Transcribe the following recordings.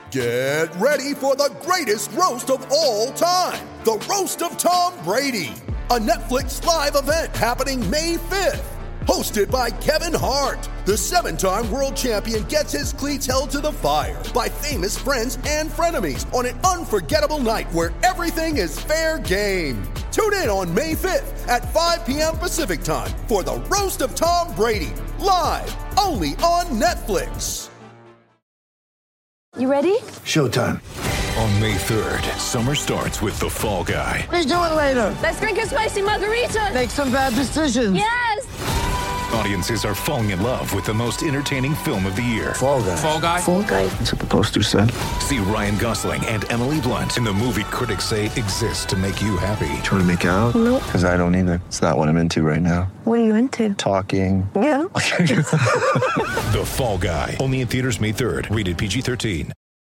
Get ready for the greatest roast of all time, the Roast of Tom Brady, a Netflix live event happening May 5th. Hosted by Kevin Hart, the 7-time world champion gets his cleats held to the fire by famous friends and frenemies on an unforgettable night where everything is fair game. Tune in on May 5th at 5 p.m. Pacific time for the Roast of Tom Brady, live only on Netflix. You ready? Showtime. On May 3rd, summer starts with The Fall Guy. Let's do it later. Let's drink a spicy margarita. Make some bad decisions. Yes! Audiences are falling in love with the most entertaining film of the year. Fall Guy. Fall Guy? Fall Guy. That's what the poster said. See Ryan Gosling and Emily Blunt in the movie critics say exists to make you happy. Trying to make it out? Nope. Because I don't either. It's not what I'm into right now. What are you into? Talking. Yeah. The Fall Guy. Only in theaters May 3rd. Rated PG-13.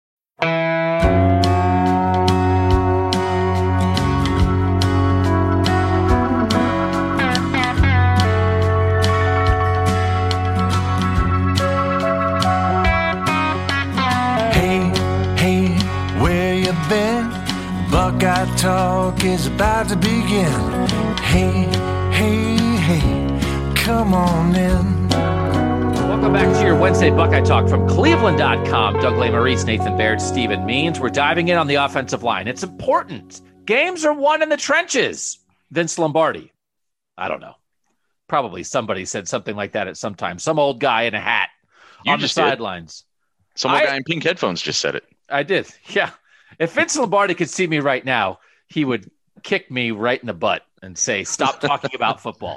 Buckeye Talk is about to begin. Hey, hey, hey, come on in. Welcome back to your Wednesday Buckeye Talk from Cleveland.com. Doug Lesmerises, Nathan Baird, Stephen Means. We're diving in on the offensive line. It's important. Games are won in the trenches. Vince Lombardi. I don't know. Probably somebody said something like that at some time. Some old guy in a hat on the sidelines. Some old guy in pink headphones just said it. I did. Yeah. If Vince Lombardi could see me right now, he would kick me right in the butt and say, stop talking about football.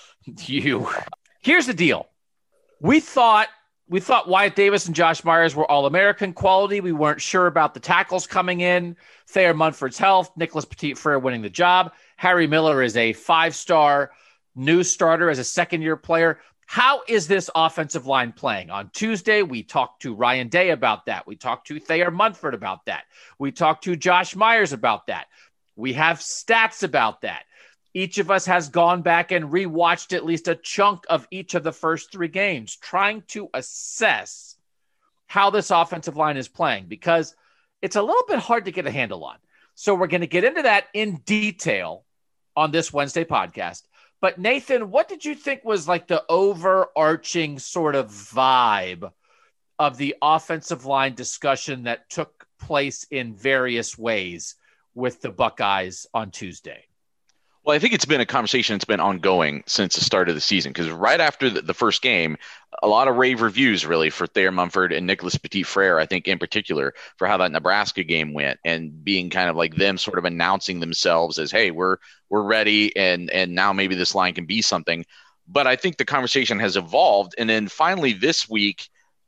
Here's the deal. We thought Wyatt Davis and Josh Myers were All-American quality. We weren't sure about the tackles coming in, Thayer Munford's health, Nicholas Petit-Frere winning the job. Harry Miller is a 5-star new starter as a second-year player. How is this offensive line playing? On Tuesday, we talked to Ryan Day about that. We talked to Thayer Munford about that. We talked to Josh Myers about that. We have stats about that. Each of us has gone back and rewatched at least a chunk of each of the first 3 games, trying to assess how this offensive line is playing, because it's a little bit hard to get a handle on. So we're going to get into that in detail on this Wednesday podcast. But Nathan, what did you think was like the overarching sort of vibe of the offensive line discussion that took place in various ways with the Buckeyes on Tuesday? Well, I think it's been a conversation that's been ongoing since the start of the season, because right after the first game, a lot of rave reviews really for Thayer Munford and Nicholas Petit-Frere, I think in particular, for how that Nebraska game went, and being kind of like them sort of announcing themselves as, hey, we're ready, and now maybe this line can be something. But I think the conversation has evolved, and then finally this week,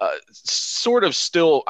sort of still,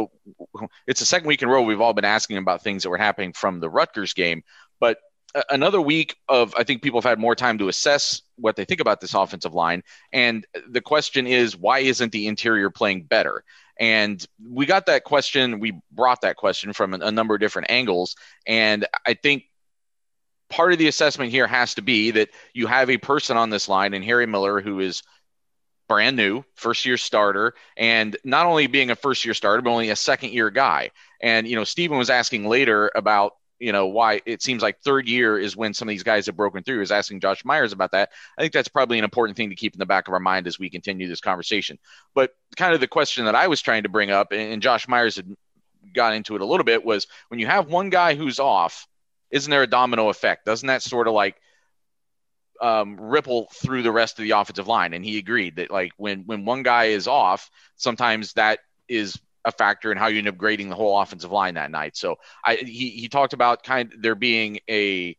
it's the second week in a row we've all been asking about things that were happening from the Rutgers game, but another week of, I think people have had more time to assess what they think about this offensive line. And the question is, why isn't the interior playing better? And we got that question. We brought that question from a number of different angles. And I think part of the assessment here has to be that you have a person on this line in Harry Miller, who is brand new, first-year starter, and not only being a first-year starter, but only a second-year guy. And, Stephen was asking later about, why it seems like third year is when some of these guys have broken through. Is asking Josh Myers about that. I think that's probably an important thing to keep in the back of our mind as we continue this conversation. But kind of the question that I was trying to bring up, and Josh Myers had got into it a little bit, was when you have one guy who's off, isn't there a domino effect? Doesn't that sort of like ripple through the rest of the offensive line? And he agreed that like when one guy is off, sometimes that is a factor in how you end up grading the whole offensive line that night. So he talked about there being a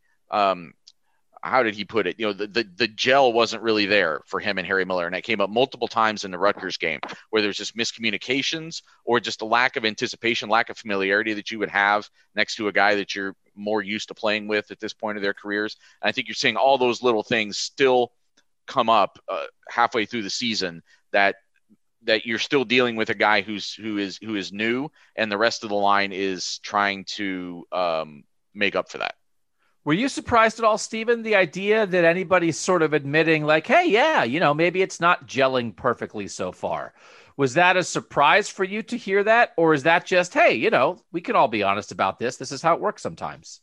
how did he put it? The gel wasn't really there for him and Harry Miller. And that came up multiple times in the Rutgers game, where there's just miscommunications or just a lack of anticipation, lack of familiarity that you would have next to a guy that you're more used to playing with at this point of their careers. And I think you're seeing all those little things still come up halfway through the season, that you're still dealing with a guy who is new, and the rest of the line is trying to make up for that. Were you surprised at all, Stephen, the idea that anybody's sort of admitting like, hey, yeah, maybe it's not gelling perfectly so far? Was that a surprise for you to hear that? Or is that just, hey, we can all be honest about this. This is how it works sometimes.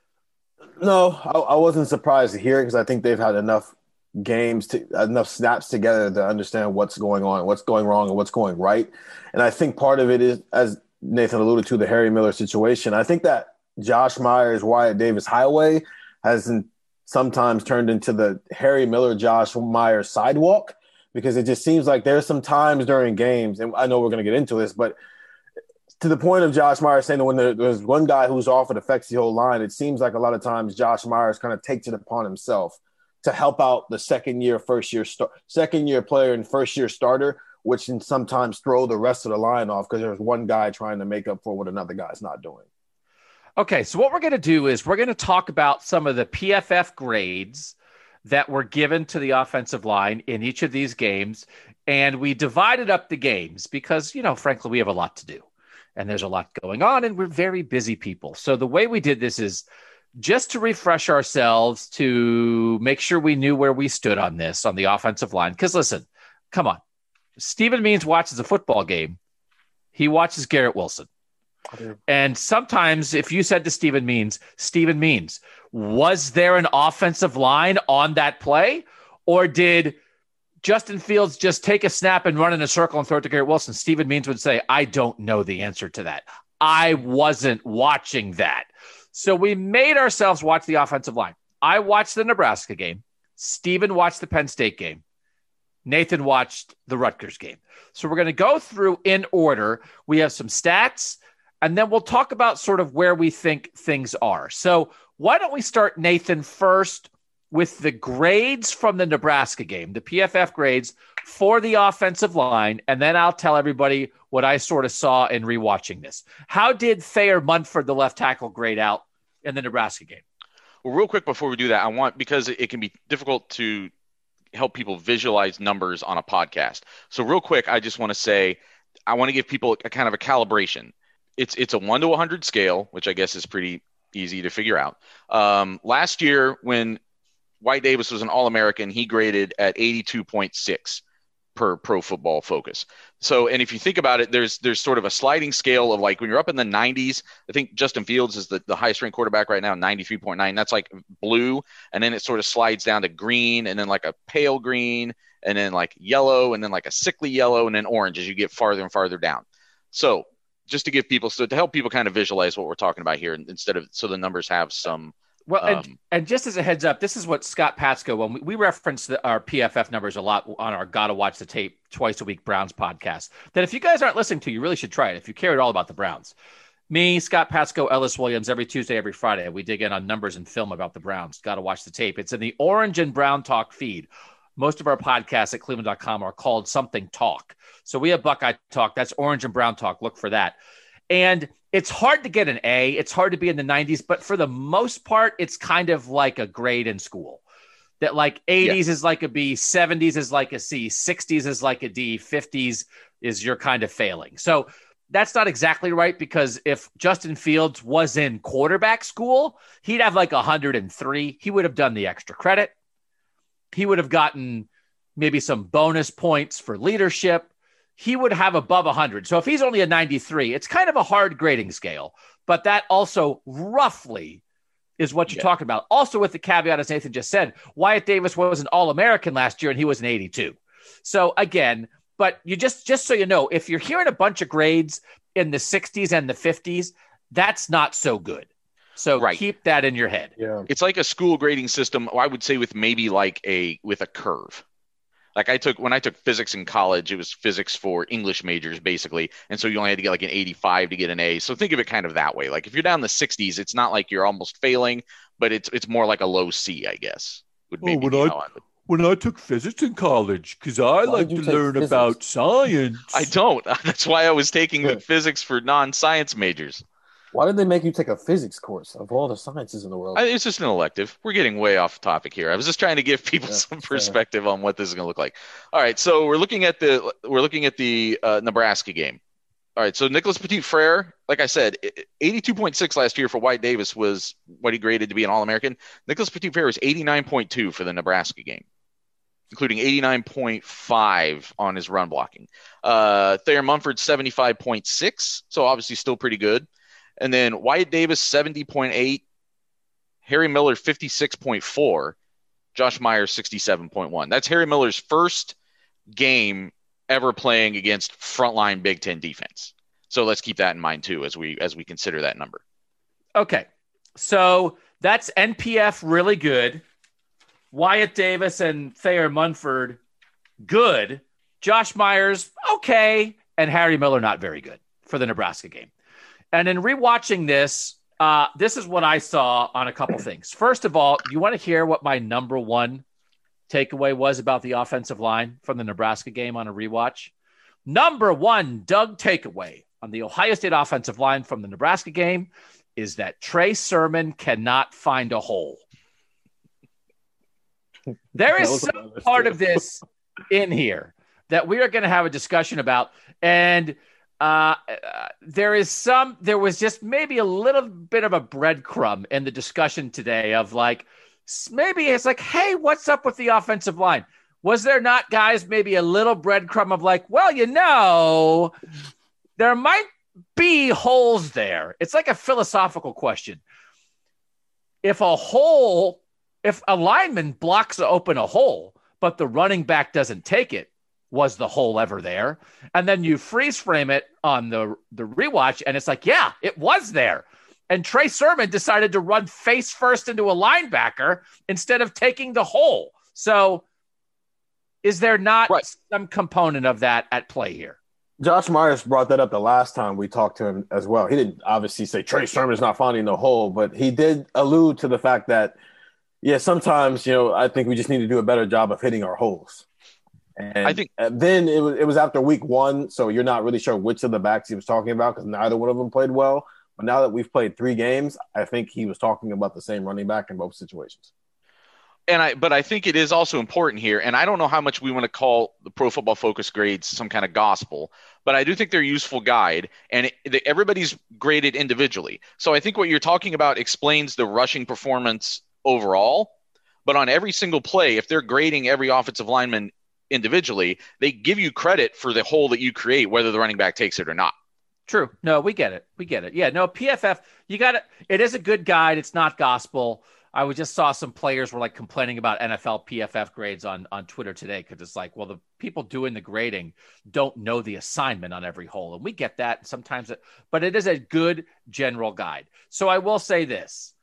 No, I wasn't surprised to hear it because I think they've had enough enough snaps together to understand what's going on, what's going wrong, and what's going right. And I think part of it is, as Nathan alluded to, the Harry Miller situation. I think that Josh Myers, Wyatt Davis highway hasn't sometimes turned into the Harry Miller, Josh Myers sidewalk, because it just seems like there's some times during games, and I know we're going to get into this, but to the point of Josh Myers saying that when there's one guy who's off, it affects the whole line. It seems like a lot of times Josh Myers kind of takes it upon himself to help out the second year player and first year starter, which can sometimes throw the rest of the line off because there's one guy trying to make up for what another guy's not doing. Okay, so what we're going to do is we're going to talk about some of the PFF grades that were given to the offensive line in each of these games. And we divided up the games because, frankly, we have a lot to do and there's a lot going on and we're very busy people. So the way we did this is just to refresh ourselves, to make sure we knew where we stood on this, on the offensive line. Because listen, come on. Stephen Means watches a football game. He watches Garrett Wilson. And sometimes if you said to Stephen Means, was there an offensive line on that play? Or did Justin Fields just take a snap and run in a circle and throw it to Garrett Wilson? Stephen Means would say, I don't know the answer to that. I wasn't watching that. So we made ourselves watch the offensive line. I watched the Nebraska game. Stephen watched the Penn State game. Nathan watched the Rutgers game. So we're going to go through in order. We have some stats, and then we'll talk about sort of where we think things are. So why don't we start, Nathan, first with the grades from the Nebraska game, the PFF grades for the offensive line, and then I'll tell everybody what I sort of saw in rewatching this. How did Thayer Munford, the left tackle, grade out in the Nebraska game? Well, real quick before we do that, because it can be difficult to help people visualize numbers on a podcast. So real quick, I just want to say, I want to give people a kind of a calibration. It's a 1 to 100 scale, which I guess is pretty easy to figure out. Last year, when Wyatt Davis was an All-American, he graded at 82.6 per Pro Football Focus. So, and if you think about it, there's sort of a sliding scale of like when you're up in the 90s, I think Justin Fields is the highest ranked quarterback right now, 93.9. That's like blue. And then it sort of slides down to green and then like a pale green and then like yellow and then like a sickly yellow and then orange as you get farther and farther down. So just to give people, to help people kind of visualize what we're talking about here instead of, so the numbers have some. Well, and just as a heads up, this is what Scott Patsko, when we reference our PFF numbers a lot on our Gotta Watch the Tape twice a week Browns podcast, that if you guys aren't listening to, you really should try it if you care at all about the Browns. Me, Scott Patsko, Ellis Williams, every Tuesday, every Friday, we dig in on numbers and film about the Browns. Gotta Watch the Tape. It's in the Orange and Brown Talk feed. Most of our podcasts at Cleveland.com are called Something Talk. So we have Buckeye Talk. That's Orange and Brown Talk. Look for that. And it's hard to get an A. It's hard to be in the 90s, but for the most part, it's kind of like a grade in school. That like 80s is like a B, 70s is like a C, 60s is like a D, 50s is you're kind of failing. So that's not exactly right, because if Justin Fields was in quarterback school, he'd have like 103. He would have done the extra credit. He would have gotten maybe some bonus points for leadership. He would have above 100. So if he's only a 93, it's kind of a hard grading scale, but that also roughly is what you're talking about. Also with the caveat, as Nathan just said, Wyatt Davis was an All-American last year and he was an 82. So again, but you just so you know, if you're hearing a bunch of grades in the 60s and the 50s, that's not so good. So keep that in your head. Yeah. It's like a school grading system, I would say, with maybe like with a curve. Like when I took physics in college, it was physics for English majors, basically. And so you only had to get like an 85 to get an A. So think of it kind of that way. Like if you're down in the 60s, it's not like you're almost failing, but it's more like a low C, I guess. When I took physics in college, because I like to learn about science. I don't. That's why I was taking physics for non-science majors. Why did they make you take a physics course of all the sciences in the world? It's just an elective. We're getting way off topic here. I was just trying to give people some perspective on what this is going to look like. All right, so we're looking at the Nebraska game. All right, so Nicholas Petit-Frere, like I said, 82.6 last year for Wyatt Davis was what he graded to be an All-American. Nicholas Petit-Frere was 89.2 for the Nebraska game. including 89.5 on his run blocking. Thayer Munford, 75.6, so obviously still pretty good. And then Wyatt Davis, 70.8. Harry Miller, 56.4. Josh Myers, 67.1. That's Harry Miller's first game ever playing against frontline Big Ten defense. So let's keep that in mind too as we consider that number. Okay, so that's NPF really good. Wyatt Davis and Thayer Munford, good. Josh Myers, okay. And Harry Miller, not very good for the Nebraska game. And in rewatching this, this is what I saw on a couple things. First of all, you want to hear what my number one takeaway was about the offensive line from the Nebraska game on a rewatch? Number one, Doug takeaway on the Ohio State offensive line from the Nebraska game is that Trey Sermon cannot find a hole. There is some part of this in here that we are going to have a discussion about. And there was just maybe a little bit of a breadcrumb in the discussion today of like, maybe it's like, hey, what's up with the offensive line? Was there not, guys, maybe a little breadcrumb of like, well, there might be holes there. It's like a philosophical question. If a lineman blocks open a hole, but the running back doesn't take it, was the hole ever there? And then you freeze frame it on the rewatch, and it's like, yeah, it was there. And Trey Sermon decided to run face first into a linebacker instead of taking the hole. So is there not some component of that at play here? Josh Myers brought that up the last time we talked to him as well. He didn't obviously say Trey Sermon's not finding the hole, but he did allude to the fact that, yeah, sometimes, I think we just need to do a better job of hitting our holes. And I think then it was after week one, so you're not really sure which of the backs he was talking about because neither one of them played well. But now that we've played 3 games, I think he was talking about the same running back in both situations. But I think it is also important here, and I don't know how much we want to call the Pro Football Focus grades some kind of gospel, but I do think they're a useful guide, and everybody's graded individually. So I think what you're talking about explains the rushing performance overall, but on every single play, if they're grading every offensive lineman individually, they give you credit for the hole that you create, whether the running back takes it or not. True. No, we get it. Yeah, no, PFF, it is a good guide. It's not gospel. I just saw some players were like complaining about NFL PFF grades on Twitter today because it's like, well, the people doing the grading don't know the assignment on every hole. And we get that sometimes, but it is a good general guide. So I will say this.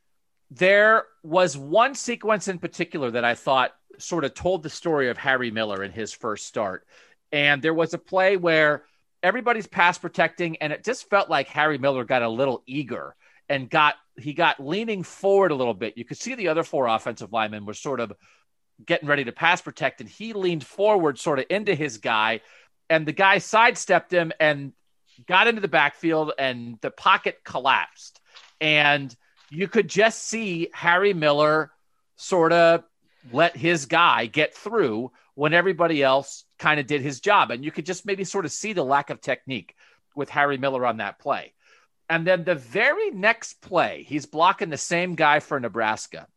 There was one sequence in particular that I thought sort of told the story of Harry Miller in his first start. And there was a play where everybody's pass protecting, and it just felt like Harry Miller got a little eager and he got leaning forward a little bit. You could see the other 4 offensive linemen were sort of getting ready to pass protect, and he leaned forward sort of into his guy, and the guy sidestepped him and got into the backfield, and the pocket collapsed. And you could just see Harry Miller sort of let his guy get through when everybody else kind of did his job. And you could just maybe sort of see the lack of technique with Harry Miller on that play. And then the very next play, he's blocking the same guy for Nebraska.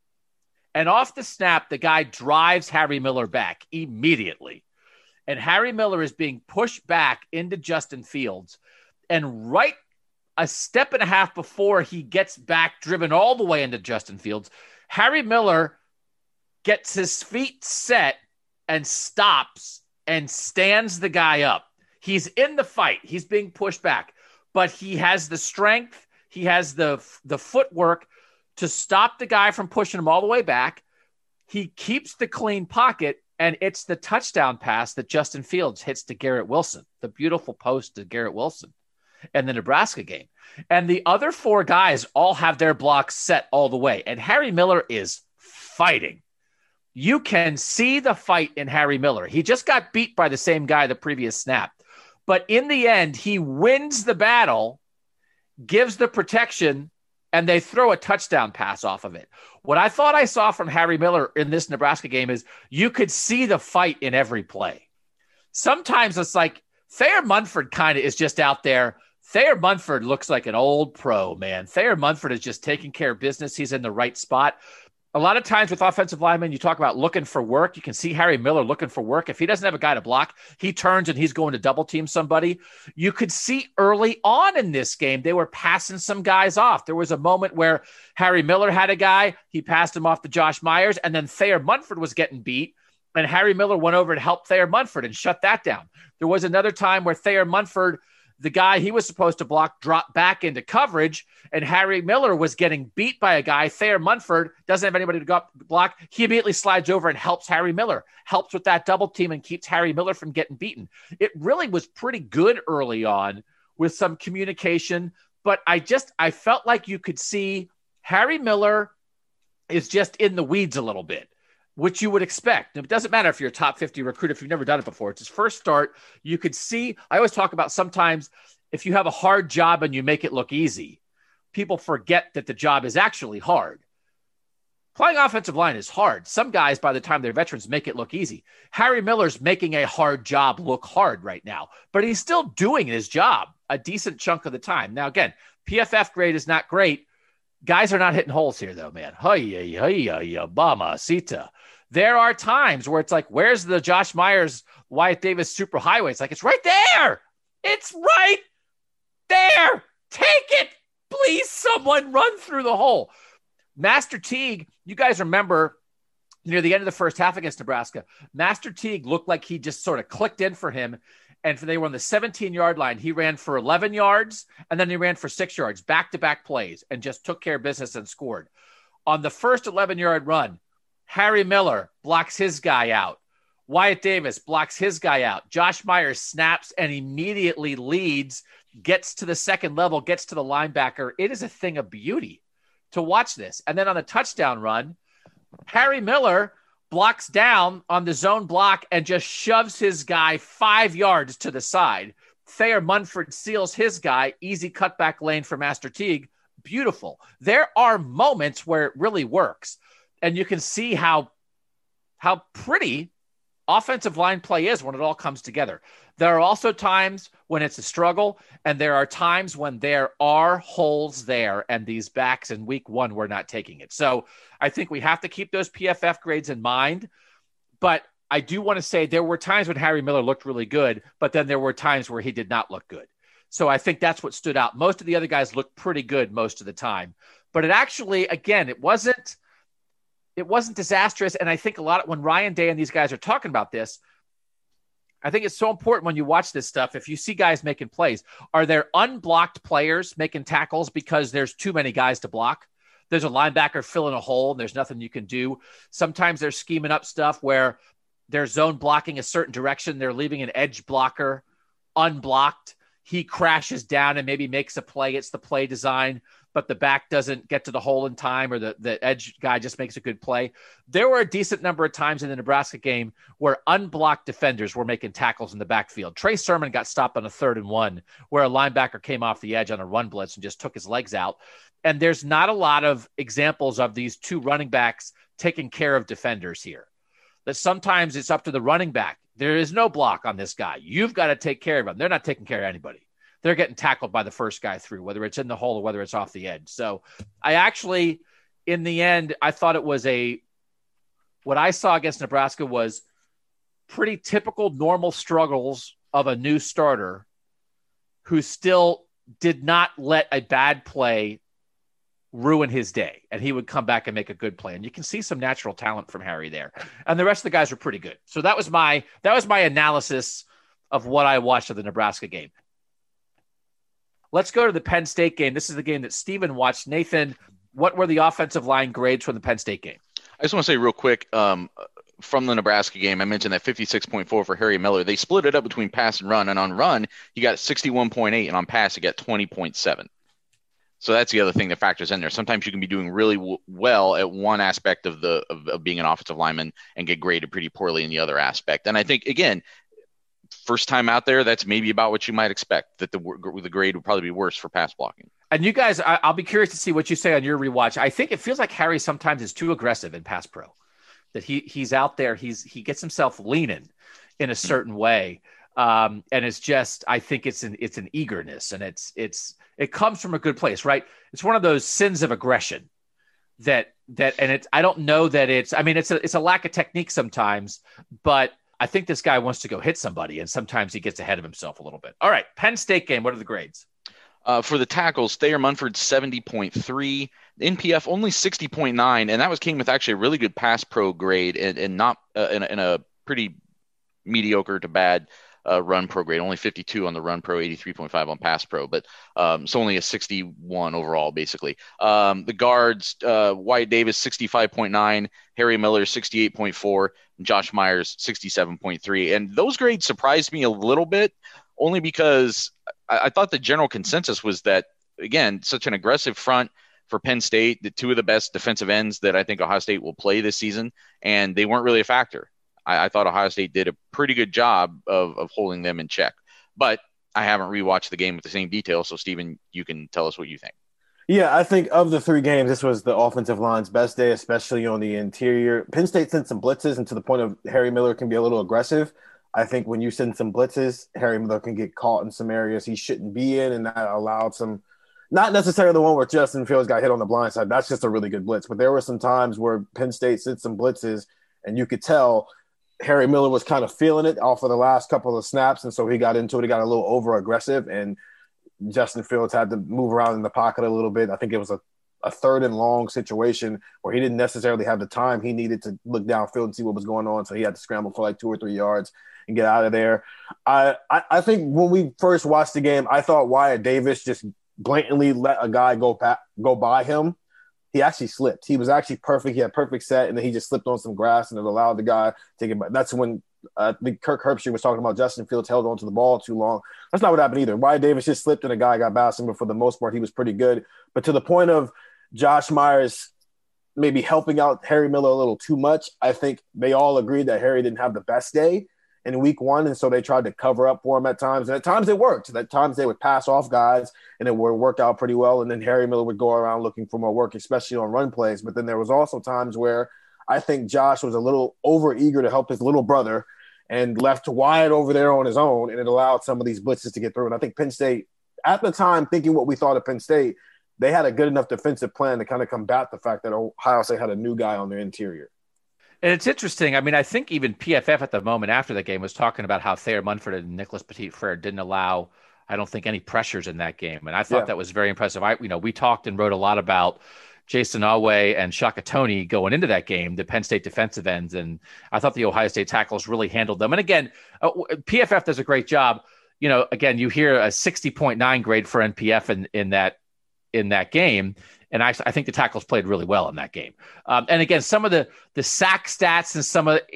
And off the snap, the guy drives Harry Miller back immediately. And Harry Miller is being pushed back into Justin Fields. And right a step and a half before he gets back, driven all the way into Justin Fields, Harry Miller gets his feet set and stops and stands the guy up. He's in the fight. He's being pushed back. But he has the strength, he has the footwork to stop the guy from pushing him all the way back. He keeps the clean pocket, and it's the touchdown pass that Justin Fields hits to Garrett Wilson, the beautiful post to Garrett Wilson in the Nebraska game. And the other 4 guys all have their blocks set all the way, and Harry Miller is fighting. You can see the fight in Harry Miller. He just got beat by the same guy the previous snap. But in the end, he wins the battle, gives the protection, and they throw a touchdown pass off of it. What I thought I saw from Harry Miller in this Nebraska game is you could see the fight in every play. Sometimes it's like Thayer Munford kind of is just out there. Thayer Munford looks like an old pro, man. Thayer Munford is just taking care of business. He's in the right spot. A lot of times with offensive linemen, you talk about looking for work. You can see Harry Miller looking for work. If he doesn't have a guy to block, he turns and he's going to double team somebody. You could see early on in this game, they were passing some guys off. There was a moment where Harry Miller had a guy. He passed him off to Josh Myers, and then Thayer Munford was getting beat, and Harry Miller went over to help Thayer Munford and shut that down. There was another time where Thayer Munford, the guy he was supposed to block, dropped back into coverage, and Harry Miller was getting beat by a guy. Thayer Munford doesn't have anybody to go up block. He immediately slides over and helps Harry Miller, helps with that double team and keeps Harry Miller from getting beaten. It really was pretty good early on with some communication, but I felt like you could see Harry Miller is just in the weeds a little bit, which you would expect. It doesn't matter if you're a top 50 recruit, if you've never done it before. It's his first start. You could see, I always talk about sometimes if you have a hard job and you make it look easy, people forget that the job is actually hard. Playing offensive line is hard. Some guys, by the time they're veterans, make it look easy. Harry Miller's making a hard job look hard right now, but he's still doing his job a decent chunk of the time. Now, again, PFF grade is not great. Guys are not hitting holes here, though, man. Sita. There are times where it's like, where's the Josh Myers, Wyatt Davis super highway? It's like, it's right there. It's right there. Take it. Please, someone run through the hole. Master Teague, you guys remember near the end of the first half against Nebraska, Master Teague looked like he just sort of clicked in for him. And they were on the 17-yard line. He ran for 11 yards, and then he ran for 6 yards, back-to-back plays, and just took care of business and scored. On the first 11-yard run, Harry Miller blocks his guy out. Wyatt Davis blocks his guy out. Josh Myers snaps and immediately leads, gets to the second level, gets to the linebacker. It is a thing of beauty to watch this. And then on the touchdown run, Harry Miller blocks down on the zone block and just shoves his guy 5 yards to the side. Thayer Munford seals his guy, easy cutback lane for Master Teague. Beautiful. There are moments where it really works. And you can see how pretty offensive line play is when it all comes together. There are also times when it's a struggle, and there are times when there are holes there, and these backs in week one were not taking it. So I think we have to keep those PFF grades in mind. But I do want to say there were times when Harry Miller looked really good, but then there were times where he did not look good. So I think that's what stood out. Most of the other guys looked pretty good most of the time. But it actually, again, it wasn't disastrous. And I think a lot of when Ryan Day and these guys are talking about this, I think it's so important when you watch this stuff. If you see guys making plays, are there unblocked players making tackles because there's too many guys to block? There's a linebacker filling a hole and there's nothing you can do. Sometimes they're scheming up stuff where they're zone blocking a certain direction. They're leaving an edge blocker unblocked. He crashes down and maybe makes a play. It's the play design, but the back doesn't get to the hole in time, or the edge guy just makes a good play. There were a decent number of times in the Nebraska game where unblocked defenders were making tackles in the backfield. Trey Sermon got stopped on a 3rd and 1 where a linebacker came off the edge on a run blitz and just took his legs out. And there's not a lot of examples of these two running backs taking care of defenders here. That sometimes it's up to the running back. There is no block on this guy. You've got to take care of him. They're not taking care of anybody. They're getting tackled by the first guy through, whether it's in the hole or whether it's off the edge. So I actually, in the end, I thought it was what I saw against Nebraska was pretty typical normal struggles of a new starter who still did not let a bad play ruin his day, and he would come back and make a good play. And you can see some natural talent from Harry there. And the rest of the guys were pretty good. So that was my analysis of what I watched of the Nebraska game. Let's go to the Penn State game. This is the game that Steven watched. Nathan, what were the offensive line grades from the Penn State game? I just want to say real quick, from the Nebraska game, I mentioned that 56.4 for Harry Miller. They split it up between pass and run, and on run, he got 61.8, and on pass, he got 20.7. So that's the other thing that factors in there. Sometimes you can be doing really well at one aspect of being an offensive lineman and get graded pretty poorly in the other aspect. And I think, again, first time out there, that's maybe about what you might expect, that the grade would probably be worse for pass blocking. And you guys, I'll be curious to see what you say on your rewatch. I think it feels like Harry sometimes is too aggressive in pass pro, that he's out there, he gets himself leaning in a certain way. And it's just, I think it's an eagerness, and it comes from a good place, right? It's one of those sins of aggression. I don't know that it's a lack of technique sometimes, but I think this guy wants to go hit somebody, and sometimes he gets ahead of himself a little bit. All right, Penn State game. What are the grades? For the tackles, Thayer Munford 70.3, NPF only 60.9, and that came with actually a really good pass pro grade and not in a pretty mediocre to bad run pro grade. Only 52 on the run pro, 83.5 on pass pro, but it's only a 61 overall basically. The guards, Wyatt Davis 65.9, Harry Miller 68.4, and Josh Myers 67.3, and those grades surprised me a little bit, only because I thought the general consensus was that, again, such an aggressive front for Penn State, the two of the best defensive ends that I think Ohio State will play this season, and they weren't really a factor. I thought Ohio State did a pretty good job of holding them in check. But I haven't rewatched the game with the same detail, so, Stephen, you can tell us what you think. Yeah, I think of the 3 games, this was the offensive line's best day, especially on the interior. Penn State sent some blitzes, and to the point of Harry Miller can be a little aggressive. I think when you send some blitzes, Harry Miller can get caught in some areas he shouldn't be in, and that allowed some – not necessarily the one where Justin Fields got hit on the blind side. That's just a really good blitz. But there were some times where Penn State sent some blitzes, and you could tell Harry Miller was kind of feeling it off of the last couple of snaps, and so he got into it. He got a little over-aggressive, and Justin Fields had to move around in the pocket a little bit. I think it was a 3rd and long situation where he didn't necessarily have the time he needed to look downfield and see what was going on, so he had to scramble for like 2 or 3 yards and get out of there. I think when we first watched the game, I thought Wyatt Davis just blatantly let a guy go by him. He actually slipped. He was actually perfect. He had perfect set, and then he just slipped on some grass, and it allowed the guy to get back. That's when I think Kirk Herbstreit was talking about Justin Fields held onto the ball too long. That's not what happened either. Wyatt Davis just slipped, and a guy got past him, but for the most part, he was pretty good. But to the point of Josh Myers maybe helping out Harry Miller a little too much, I think they all agreed that Harry didn't have the best day in week 1, and so they tried to cover up for him at times. And at times it worked. At times they would pass off guys, and it would work out pretty well, and then Harry Miller would go around looking for more work, especially on run plays. But then there was also times where I think Josh was a little over-eager to help his little brother and left Wyatt over there on his own, and it allowed some of these blitzes to get through. And I think Penn State, at the time, thinking what we thought of Penn State, they had a good enough defensive plan to kind of combat the fact that Ohio State had a new guy on their interior. And it's interesting. I mean, I think even PFF at the moment after the game was talking about how Thayer Munford and Nicholas Petit-Frere didn't allow, I don't think, any pressures in that game. And I thought that was very impressive. We talked and wrote a lot about Jason Awe and Shaka Toney going into that game, the Penn State defensive ends. And I thought the Ohio State tackles really handled them. And again, PFF does a great job. Again, you hear a 60.9 grade for NPF in that game. And I think the tackles played really well in that game. And again, some of the sack stats and some of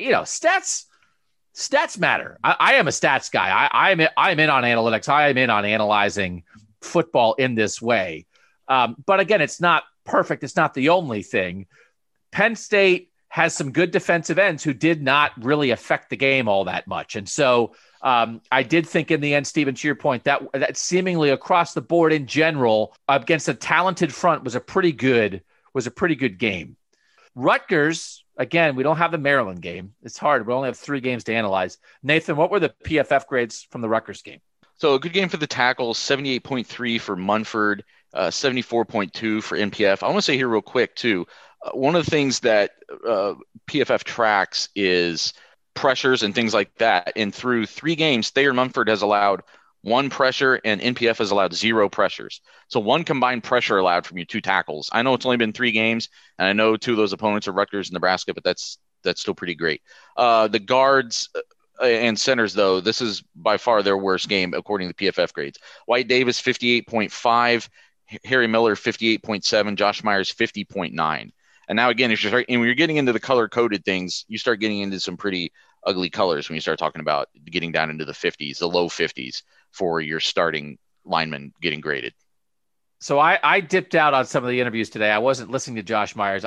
stats matter. I am a stats guy. I'm in on analytics. I am in on analyzing football in this way. But again, it's not perfect. It's not the only thing. Penn State has some good defensive ends who did not really affect the game all that much. And so I did think in the end, Stephen, to your point, that seemingly across the board in general against a talented front was a pretty good game. Rutgers, again, we don't have the Maryland game. It's hard. We only have 3 games to analyze. Nathan, what were the PFF grades from the Rutgers game? So a good game for the tackles, 78.3 for Munford, 74.2 for NPF. I want to say here real quick too, one of the things that PFF tracks is pressures and things like that. And through 3 games, Thayer Munford has allowed 1 pressure and NPF has allowed 0 pressures. So 1 combined pressure allowed from your 2 tackles. I know it's only been 3 games, and I know 2 of those opponents are Rutgers and Nebraska, but that's still pretty great. The guards and centers, though, this is by far their worst game according to PFF grades. Wyatt Davis 58.5, Harry Miller 58.7, Josh Myers 50.9. And now, again, when you're getting into the color-coded things, you start getting into some pretty ugly colors when you start talking about getting down into the 50s, the low 50s for your starting lineman getting graded. So I dipped out on some of the interviews today. I wasn't listening to Josh Myers.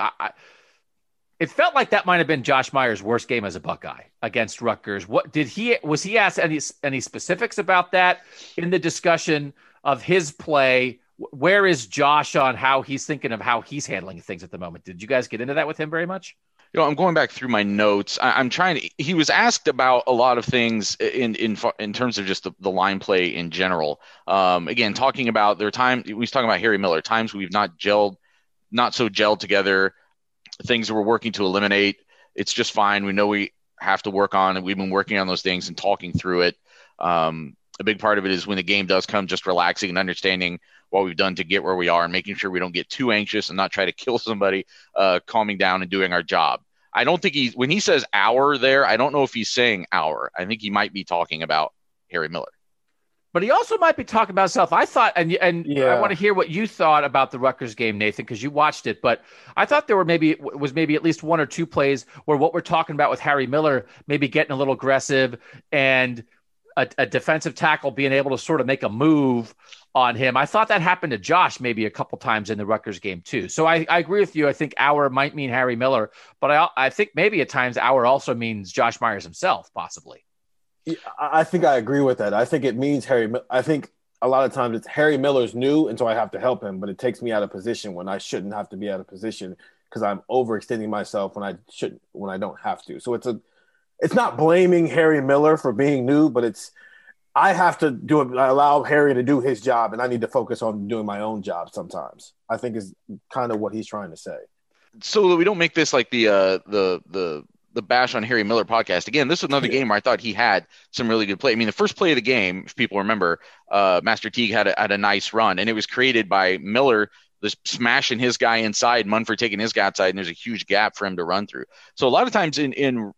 It felt like that might have been Josh Myers' worst game as a Buckeye against Rutgers. Was he asked any specifics about that in the discussion of his play? Where is Josh on how he's thinking of how he's handling things at the moment? Did you guys get into that with him very much? I'm going back through my notes. I'm trying to. He was asked about a lot of things in terms of just the line play in general. Again, talking about their time. He was talking about Harry Miller. Times we've not gelled not so gelled together, things that we're working to eliminate. It's just fine. We know we have to work on, and we've been working on those things and talking through it. A big part of it is when the game does come, just relaxing and understanding what we've done to get where we are and making sure we don't get too anxious and not try to kill somebody, calming down and doing our job. I don't think when he says our there, I don't know if he's saying our. I think he might be talking about Harry Miller. But he also might be talking about himself. I thought, and I want to hear what you thought about the Rutgers game, Nathan, because you watched it. But I thought there was maybe at least one or two plays where what we're talking about with Harry Miller maybe getting a little aggressive and a defensive tackle being able to sort of make a move on him. I thought that happened to Josh maybe a couple times in the Rutgers game too. So I agree with you. I think our might mean Harry Miller, but I think maybe at times our also means Josh Myers himself, possibly. I think I agree with that. I think it means Harry. I think a lot of times it's Harry Miller's new, and so I have to help him, but it takes me out of position when I shouldn't have to be out of position because I'm overextending myself when I don't have to. So it's not blaming Harry Miller for being new, but I have to do it. I allow Harry to do his job, and I need to focus on doing my own job sometimes. I think is kind of what he's trying to say. So that we don't make this like the Bash on Harry Miller podcast. Again, this is another game where I thought he had some really good play. I mean, the first play of the game, if people remember, Master Teague had a nice run, and it was created by Miller just smashing his guy inside, Munford taking his guy outside, and there's a huge gap for him to run through. So a lot of times in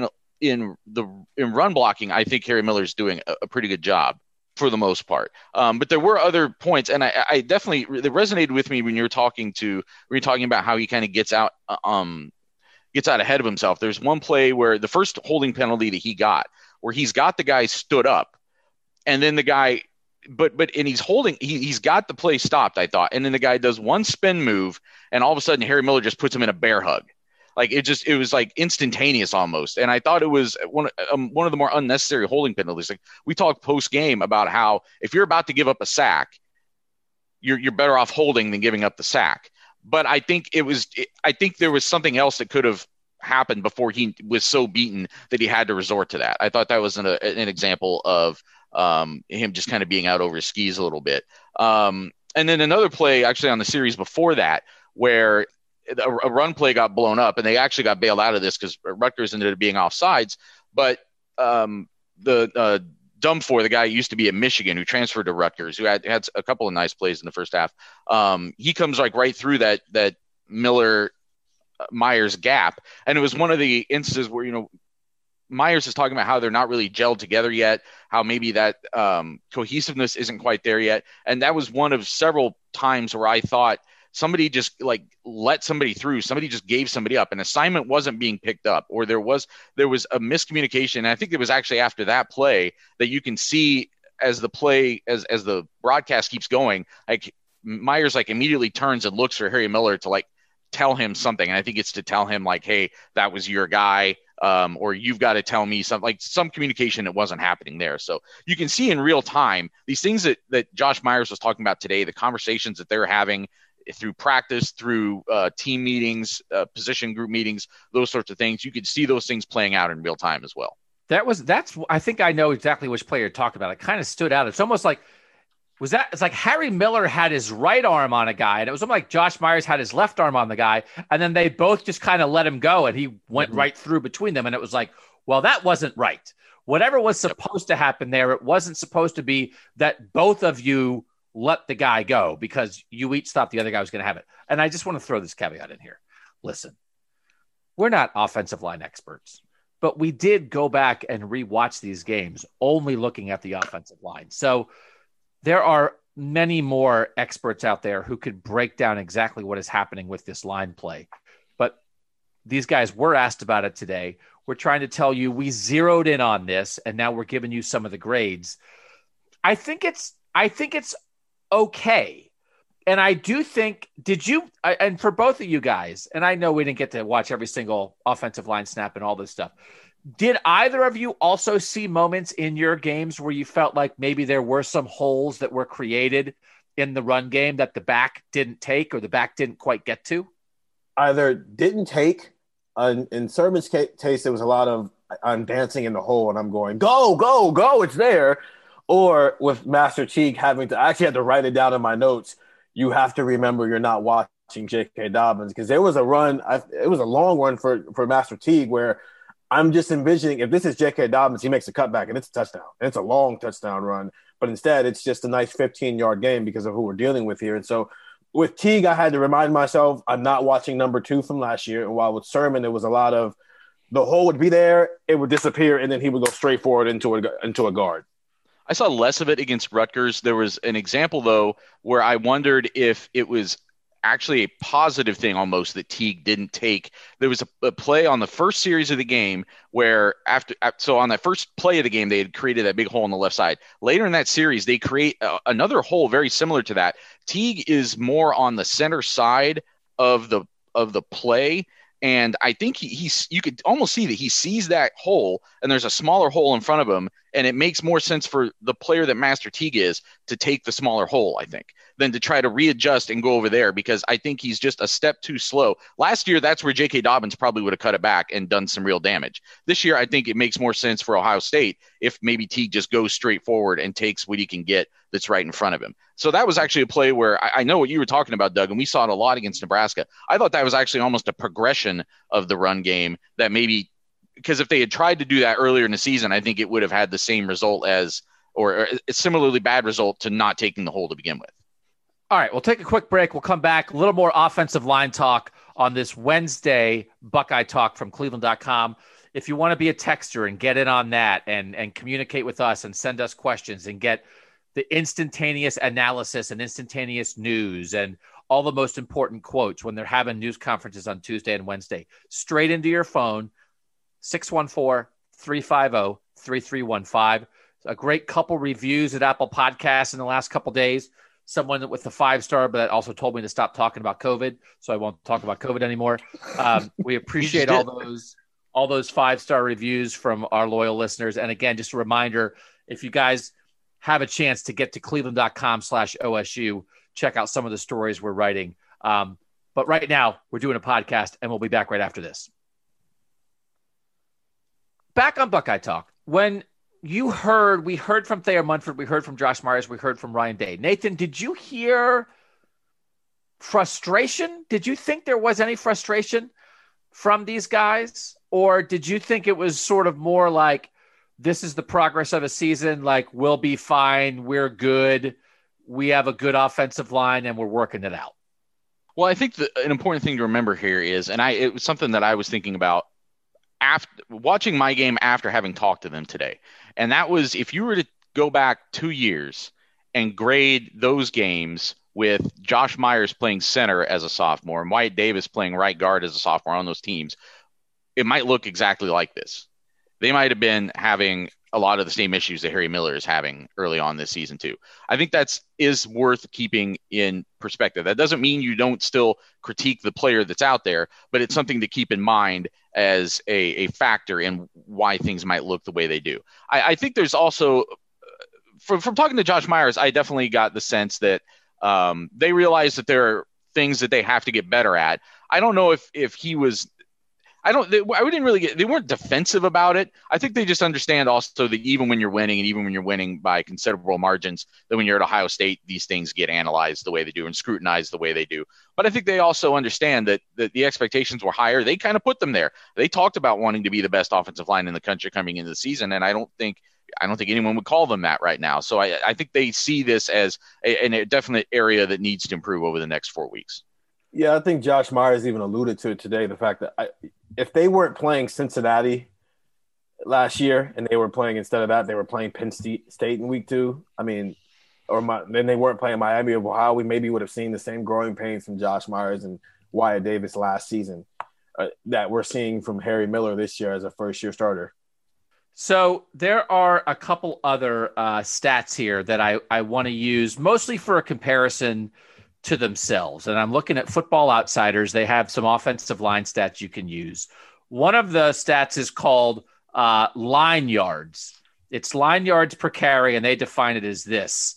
run blocking, I think Harry Miller's doing a pretty good job for the most part. But there were other points, and I definitely it resonated with me when you were talking about how he kind of gets out ahead of himself. There's one play where the first holding penalty that he got, where he's got the guy stood up, and then the guy, and he's got the play stopped, I thought, and then the guy does one spin move, and all of a sudden Harry Miller just puts him in a bear hug. Like it was like instantaneous almost. And I thought it was one of the more unnecessary holding penalties. Like we talked post game about how if you're about to give up a sack, you're better off holding than giving up the sack. But I think there was something else that could have happened before he was so beaten that he had to resort to that. I thought that was an example of him just kind of being out over his skis a little bit. And then another play actually on the series before that, where a run play got blown up, and they actually got bailed out of this because Rutgers ended up being offsides. But the Dumfour, the guy who used to be at Michigan, who transferred to Rutgers, who had a couple of nice plays in the first half, he comes like right through that Miller Myers gap, and it was one of the instances where Myers is talking about how they're not really gelled together yet, how maybe that cohesiveness isn't quite there yet, and that was one of several times where I thought somebody just like let somebody through. Somebody just gave somebody up. An assignment wasn't being picked up, or there was a miscommunication. And I think it was actually after that play that you can see as the play, as the broadcast keeps going, like Myers like immediately turns and looks for Harry Miller to like tell him something. And I think it's to tell him like, hey, that was your guy. Or you've got to tell me something, like some communication that wasn't happening there. So you can see in real time these things that Josh Myers was talking about today, the conversations that they're having through practice, through team meetings, position group meetings, those sorts of things. You could see those things playing out in real time as well. I think I know exactly which player you're talking about. It kind of stood out. It's almost like, it's like Harry Miller had his right arm on a guy, and it was almost like Josh Myers had his left arm on the guy, and then they both just kind of let him go, and he went right through between them. And it was like, well, that wasn't right. Whatever was supposed to happen there, it wasn't supposed to be that both of you let the guy go because you each thought the other guy was going to have it. And I just want to throw this caveat in here. Listen, we're not offensive line experts, but we did go back and rewatch these games only looking at the offensive line. So there are many more experts out there who could break down exactly what is happening with this line play. But these guys were asked about it today. We're trying to tell you we zeroed in on this, and now we're giving you some of the grades. I think it's okay. And I do think, and for both of you guys, and I know we didn't get to watch every single offensive line snap and all this stuff. Did either of you also see moments in your games where you felt like maybe there were some holes that were created in the run game that the back didn't take or the back didn't quite get to? Either didn't take, in Sermon's case, there was a lot of I'm dancing in the hole and I'm going, go, go, go, it's there. Or with Master Teague I actually had to write it down in my notes. You have to remember you're not watching J.K. Dobbins, because there was a run. It was a long run for Master Teague where I'm just envisioning if this is J.K. Dobbins, he makes a cutback and it's a touchdown. And it's a long touchdown run. But instead, it's just a nice 15-yard game because of who we're dealing with here. And so with Teague, I had to remind myself I'm not watching number 2 from last year. And while with Sermon, it was a lot of the hole would be there, it would disappear, and then he would go straight forward into a guard. I saw less of it against Rutgers. There was an example, though, where I wondered if it was actually a positive thing almost that Teague didn't take. There was a play on the first series of the game where so on that first play of the game, they had created that big hole on the left side. Later in that series, they create another hole very similar to that. Teague is more on the center side of the play. And I think you could almost see that he sees that hole and there's a smaller hole in front of him. And it makes more sense for the player that Master Teague is to take the smaller hole, I think, than to try to readjust and go over there, because I think he's just a step too slow. Last year, that's where J.K. Dobbins probably would have cut it back and done some real damage. This year, I think it makes more sense for Ohio State if maybe Teague just goes straight forward and takes what he can get that's right in front of him. So that was actually a play where I know what you were talking about, Doug, and we saw it a lot against Nebraska. I thought that was actually almost a progression of the run game that maybe – because if they had tried to do that earlier in the season, I think it would have had the same result or a similarly bad result to not taking the hole to begin with. All right, we'll take a quick break. We'll come back. A little more offensive line talk on this Wednesday Buckeye Talk from Cleveland.com. If you want to be a texter and get in on that and communicate with us and send us questions and get the instantaneous analysis and instantaneous news and all the most important quotes when they're having news conferences on Tuesday and Wednesday, straight into your phone, 614-350-3315. A great couple reviews at Apple Podcasts in the last couple days. Someone with a 5-star, but also told me to stop talking about COVID, so I won't talk about COVID anymore. We appreciate all those 5-star reviews from our loyal listeners. And again, just a reminder, if you guys have a chance to get to cleveland.com/OSU, check out some of the stories we're writing. But right now, we're doing a podcast, and we'll be back right after this. Back on Buckeye Talk. When we heard from Thayer Munford, we heard from Josh Myers, we heard from Ryan Day. Nathan, did you hear frustration? Did you think there was any frustration from these guys? Or did you think it was sort of more like, this is the progress of a season, like we'll be fine, we're good, we have a good offensive line, and we're working it out? Well, I think an important thing to remember here is, and it was something that I was thinking about after watching my game after having talked to them today. And that was, if you were to go back 2 years and grade those games with Josh Myers playing center as a sophomore and Wyatt Davis playing right guard as a sophomore on those teams, it might look exactly like this. They might have been having a lot of the same issues that Harry Miller is having early on this season too. I think is worth keeping in perspective. That doesn't mean you don't still critique the player that's out there, but it's something to keep in mind as a factor in why things might look the way they do. I think there's also, from talking to Josh Myers, I definitely got the sense that they realize that there are things that they have to get better at. I don't know if he was – they weren't defensive about it. I think they just understand also that even when you're winning, and even when you're winning by considerable margins, that when you're at Ohio State, these things get analyzed the way they do and scrutinized the way they do. But I think they also understand that the expectations were higher. They kind of put them there. They talked about wanting to be the best offensive line in the country coming into the season, and I don't think anyone would call them that right now. So I think they see this as a definite area that needs to improve over the next 4 weeks. Yeah, I think Josh Myers even alluded to it today, the fact that if they weren't playing Cincinnati last year and they were playing, instead of that, they were playing Penn State in week 2, then they weren't playing Miami of Ohio, we maybe would have seen the same growing pains from Josh Myers and Wyatt Davis last season that we're seeing from Harry Miller this year as a first-year starter. So there are a couple other stats here that I want to use, mostly for a comparison to themselves. And I'm looking at Football Outsiders. They have some offensive line stats you can use. One of the stats is called line yards. It's line yards per carry, and they define it as this.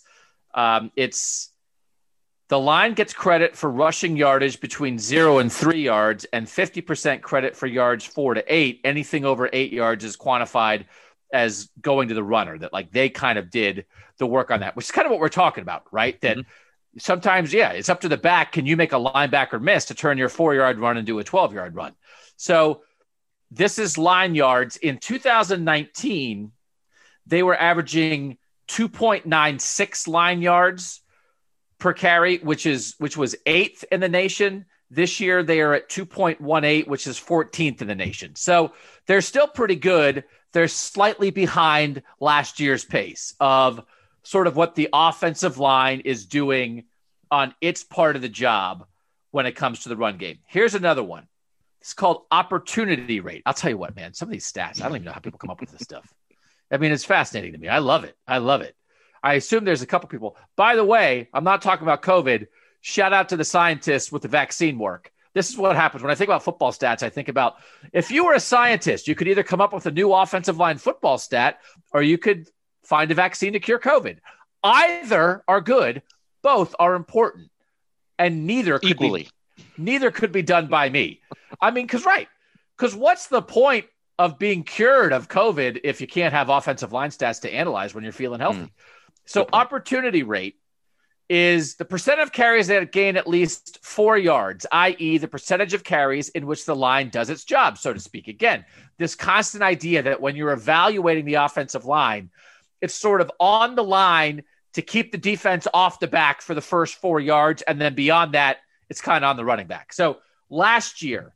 It's the line gets credit for rushing yardage between 0 and 3 yards and 50% credit for yards 4 to 8. Anything over 8 yards is quantified as going to the runner, that like they kind of did the work on that, which is kind of what we're talking about, right? That Sometimes, yeah, it's up to the back. Can you make a linebacker miss to turn your 4-yard run into a 12-yard run? So this is line yards. In 2019, they were averaging 2.96 line yards per carry, which was 8th in the nation. This year, they are at 2.18, which is 14th in the nation. So they're still pretty good. They're slightly behind last year's pace of sort of what the offensive line is doing on its part of the job when it comes to the run game. Here's another one. It's called opportunity rate. I'll tell you what, man, some of these stats, I don't even know how people come up with this stuff. I mean, it's fascinating to me. I love it. I assume there's a couple people. By the way, I'm not talking about COVID. Shout out to the scientists with the vaccine work. This is what happens when I think about football stats. I think about if you were a scientist, you could either come up with a new offensive line football stat or you could find a vaccine to cure COVID. Either are good. Both are important. And neither could be done by me. I mean, because what's the point of being cured of COVID if you can't have offensive line stats to analyze when you're feeling healthy? So opportunity rate is the percent of carries that gain at least 4 yards, i.e. the percentage of carries in which the line does its job, so to speak. Again, this constant idea that when you're evaluating the offensive line, it's sort of on the line to keep the defense off the back for the first 4 yards, and then beyond that, it's kind of on the running back. So last year,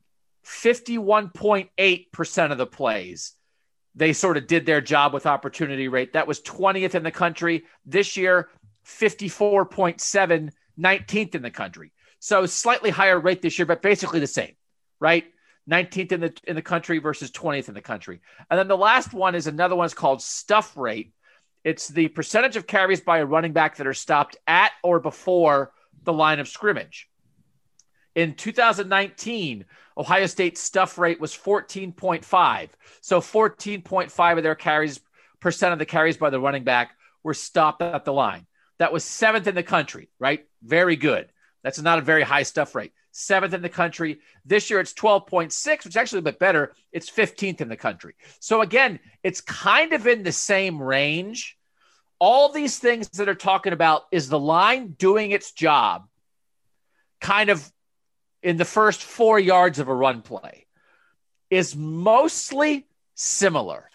51.8% of the plays, they sort of did their job with opportunity rate. That was 20th in the country. This year, 54.7, 19th in the country. So slightly higher rate this year, but basically the same, right? 19th in the country versus 20th in the country. And then the last one is another one. It's called stuff rate. It's the percentage of carries by a running back that are stopped at or before the line of scrimmage. In 2019, Ohio State's stuff rate was 14.5. So 14.5 of their carries, percent of the carries by the running back were stopped at the line. That was 7th in the country, right? Very good. That's not a very high stuff rate. 7th in the country. This year it's 12.6, which is actually a bit better. It's 15th in the country. So again, it's kind of in the same range. All these things that are talking about is the line doing its job kind of in the first 4 yards of a run play is mostly similar.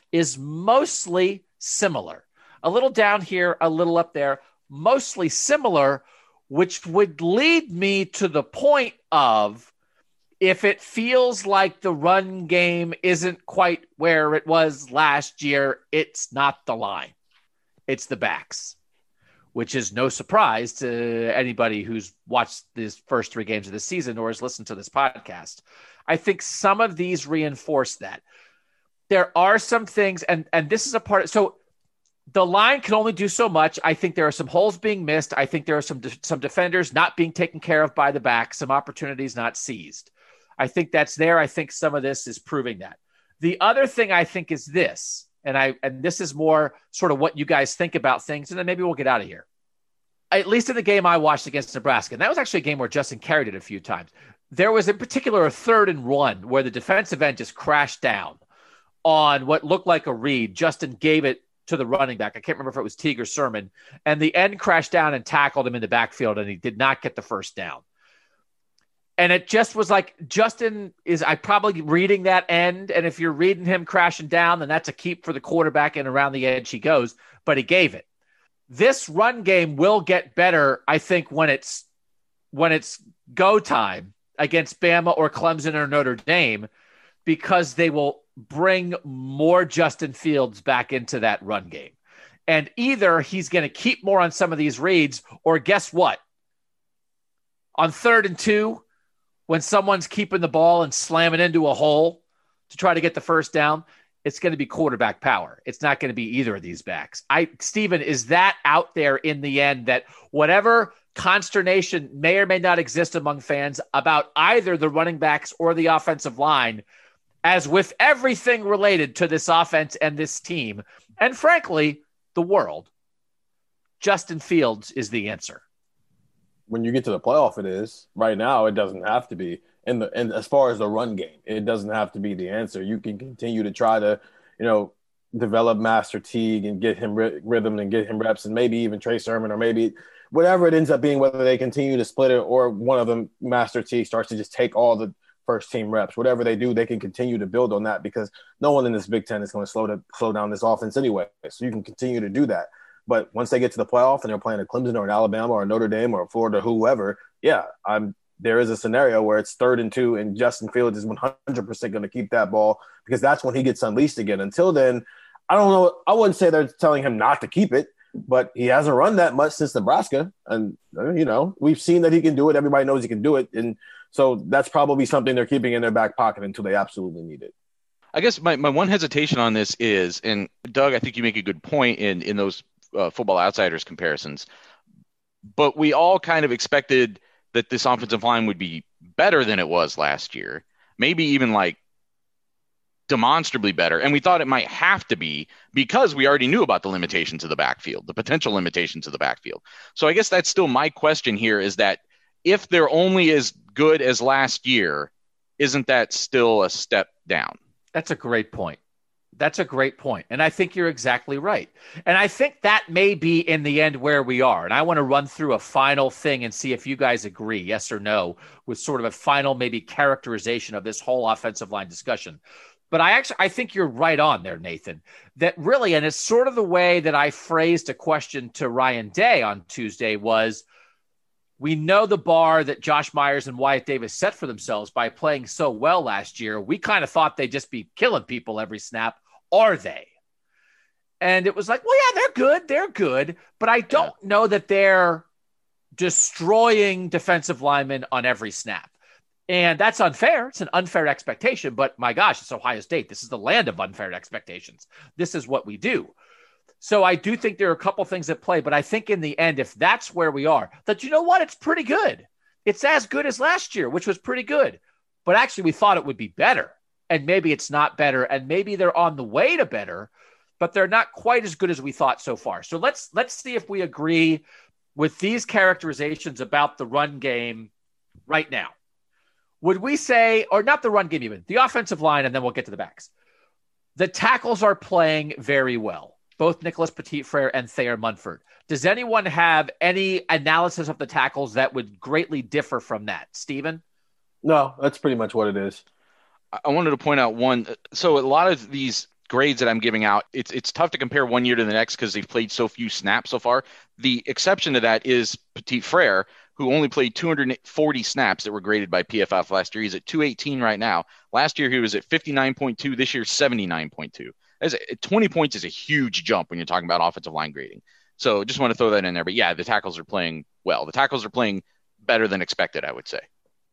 A little down here, a little up there, mostly similar, which would lead me to the point of if it feels like the run game isn't quite where it was last year, it's not the line. It's the backs, which is no surprise to anybody who's watched these first 3 games of the season or has listened to this podcast. I think some of these reinforce that. There are some things, and this is a part of, so the line can only do so much. I think there are some holes being missed. I think there are some defenders not being taken care of by the back, some opportunities not seized. I think that's there. I think some of this is proving that. The other thing I think is this, and this is more sort of what you guys think about things, and then maybe we'll get out of here. At least in the game I watched against Nebraska, and that was actually a game where Justin carried it a few times. There was in particular a 3rd and 1 where the defensive end just crashed down on what looked like a read. Justin gave it to the running back. I can't remember if it was Teague or Sermon, and the end crashed down and tackled him in the backfield, and he did not get the first down. And it just was like, Justin is probably reading that end, and if you're reading him crashing down, then that's a keep for the quarterback, and around the edge he goes, but he gave it. This run game will get better, I think, when it's go time against Bama or Clemson or Notre Dame, because they will bring more Justin Fields back into that run game. And either he's going to keep more on some of these reads, or guess what? On 3rd and 2, when someone's keeping the ball and slamming into a hole to try to get the first down, it's going to be quarterback power. It's not going to be either of these backs. Steven, is that out there in the end, that whatever consternation may or may not exist among fans about either the running backs or the offensive line, as with everything related to this offense and this team, and frankly, the world, Justin Fields is the answer? When you get to the playoff, it is. Right now, it doesn't have to be. And as far as the run game, it doesn't have to be the answer. You can continue to try to, develop Master Teague and get him rhythm and get him reps, and maybe even Trey Sermon, or maybe whatever it ends up being, whether they continue to split it or one of them, Master T, starts to just take all the first team reps. Whatever they do, they can continue to build on that because no one in this Big Ten is going to slow down this offense anyway. So you can continue to do that. But once they get to the playoff and they're playing a Clemson or an Alabama or a Notre Dame or a Florida, whoever, there is a scenario where it's 3rd and 2 and Justin Fields is 100% going to keep that ball because that's when he gets unleashed again. Until then, I don't know. I wouldn't say they're telling him not to keep it, but he hasn't run that much since Nebraska. And, we've seen that he can do it. Everybody knows he can do it. And so that's probably something they're keeping in their back pocket until they absolutely need it. I guess my one hesitation on this is, and Doug, I think you make a good point in those Football Outsiders comparisons, but we all kind of expected that this offensive line would be better than it was last year, maybe even like demonstrably better. And we thought it might have to be because we already knew about the limitations of the backfield, the potential limitations of the backfield. So I guess that's still my question here is that if they're only as good as last year, isn't that still a step down? That's a great point. And I think you're exactly right. And I think that may be in the end where we are. And I want to run through a final thing and see if you guys agree, yes or no, with sort of a final maybe characterization of this whole offensive line discussion. But I think you're right on there, Nathan, that really, and it's sort of the way that I phrased a question to Ryan Day on Tuesday was, we know the bar that Josh Myers and Wyatt Davis set for themselves by playing so well last year. We kind of thought they'd just be killing people every snap. Are they? And it was like, well, yeah, they're good. But I don't know that they're destroying defensive linemen on every snap. And that's unfair. It's an unfair expectation. But my gosh, it's Ohio State. This is the land of unfair expectations. This is what we do. So I do think there are a couple things at play. But I think in the end, if that's where we are, that, you know what, it's pretty good. It's as good as last year, which was pretty good. But actually, we thought it would be better. And maybe it's not better, and maybe they're on the way to better, but they're not quite as good as we thought so far. So let's see if we agree with these characterizations about the run game right now. Would we say, or not the run game even, the offensive line, and then we'll get to the backs. The tackles are playing very well, both Nicholas Petit-Frere and Thayer Munford. Does anyone have any analysis of the tackles that would greatly differ from that? Steven? No, that's pretty much what it is. I wanted to point out one. So a lot of these grades that I'm giving out, it's tough to compare one year to the next because they've played so few snaps so far. The exception to that is Petit-Frere, who only played 240 snaps that were graded by PFF last year. He's at 218 right now. Last year, he was at 59.2. This year, 79.2. 20 points is a huge jump when you're talking about offensive line grading. So just want to throw that in there. But yeah, the tackles are playing well. The tackles are playing better than expected, I would say.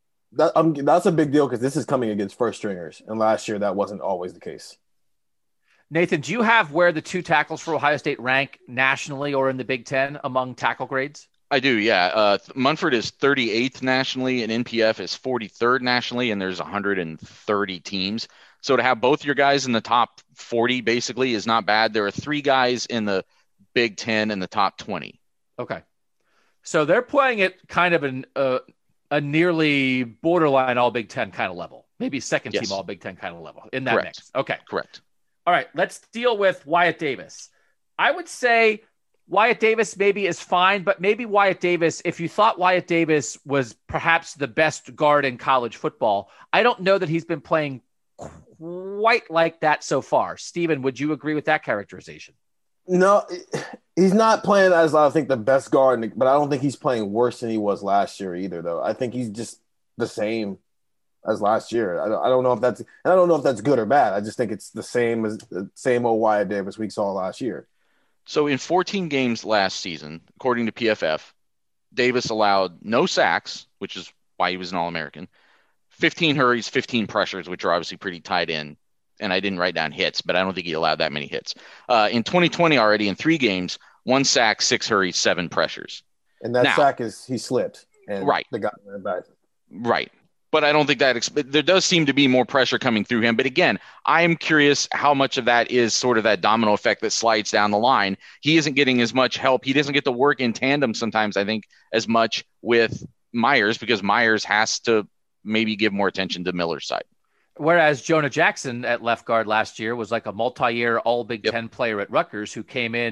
That's a big deal because this is coming against first stringers, and last year that wasn't always the case. Nathan, do you have where the two tackles for Ohio State rank nationally or in the Big Ten among tackle grades? I do, yeah. Munford is 38th nationally, and NPF is 43rd nationally, and there's 130 teams. So to have both your guys in the top 40 basically is not bad. There are 3 guys in the Big Ten in the top 20. Okay. So they're playing it kind of a nearly borderline all Big Ten kind of level, maybe second team all Big Ten kind of level in that Correct. mix. Okay. Correct. All right. Let's deal with Wyatt Davis. I would say Wyatt Davis maybe is fine, but maybe Wyatt Davis, if you thought Wyatt Davis was perhaps the best guard in college football, I don't know that he's been playing quite like that so far. Steven, would you agree with that characterization? No, he's not playing as, I think, the best guard, but I don't think he's playing worse than he was last year either, though. I think he's just the same as last year. I don't know if that's good or bad. I just think it's the same old Wyatt Davis we saw last year. So in 14 games last season, according to PFF, Davis allowed no sacks, which is why he was an All-American, 15 hurries, 15 pressures, which are obviously pretty tied in. And I didn't write down hits, but I don't think he allowed that many hits. In 2020 already, in 3 games, 1 sack, 6 hurries, 7 pressures. And that sack is he slipped. And right. The guy ran back. Right. But I don't think there does seem to be more pressure coming through him. But again, I'm curious how much of that is sort of that domino effect that slides down the line. He isn't getting as much help. He doesn't get to work in tandem sometimes, I think, as much with Myers because Myers has to maybe give more attention to Miller's side. Whereas Jonah Jackson at left guard last year was like a multi-year all Big Ten player at Rutgers who came in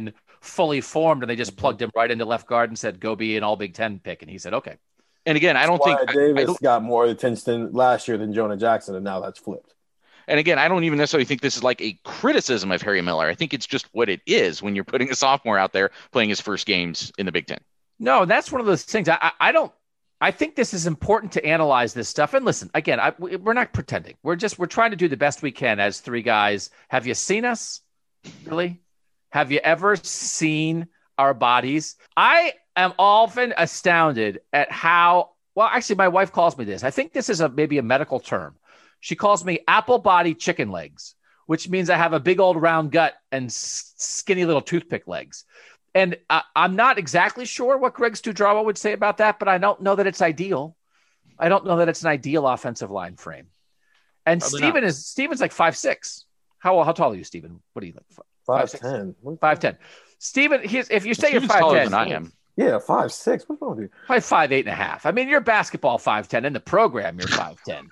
fully formed, and they just plugged him right into left guard and said, go be an all Big Ten pick. And he said, okay. And again, I don't think Davis got more attention last year than Jonah Jackson, and now that's flipped. And again, I don't even necessarily think this is like a criticism of Harry Miller. I think it's just what it is when you're putting a sophomore out there playing his first games in the Big Ten. No, that's one of those things. I think this is important to analyze this stuff. And listen, again, we're not pretending. We're trying to do the best we can as three guys. Have you seen us? Really? Have you ever seen our bodies? I am often astounded at how, well, actually, my wife calls me this. I think this is maybe a medical term. She calls me apple body chicken legs, which means I have a big old round gut and skinny little toothpick legs. And I'm not exactly sure what Greg Studrawa would say about that, but I don't know that it's ideal. I don't know that it's an ideal offensive line frame. And Steven's like 5'6". How tall are you, Steven? What are you like? 5'10". 5'10". Steven, if you say Steven's you're 5'10", taller than I am. Yeah, 6'6". What's wrong with you? Probably 5'8.5". I mean, you're basketball 5'10". In the program, you're 5'10".